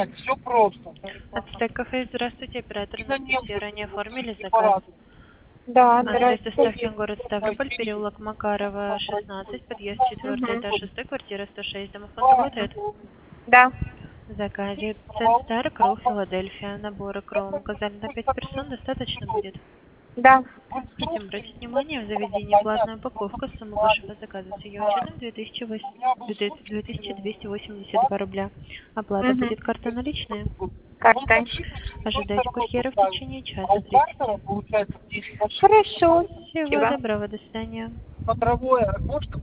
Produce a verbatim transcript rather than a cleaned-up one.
Все просто. Ацтек кафе, здравствуйте, оператор Анастасия. Ранее оформили заказ. Да, Адрес доставки здравствуйте. город Ставрополь, переулок Макарова, шестнадцать, подъезд четвертый, этаж Угу. шестой, квартира сто шесть. Домофон работает? Да. В заказе Ценстар Кроу Филадельфия. Наборы Кроу указали на пять персон, достаточно будет? Да. Хотим обратить внимание, в заведении платная упаковка, сумма вашего заказа с ее учетом две тысячи двести восемьдесят два рубля. Оплата Угу. будет карта наличная. Карта. Ожидайте курьера в течение часа тридцати. Хорошо. Всего Спасибо. доброго, до свидания. Смотровое окошко.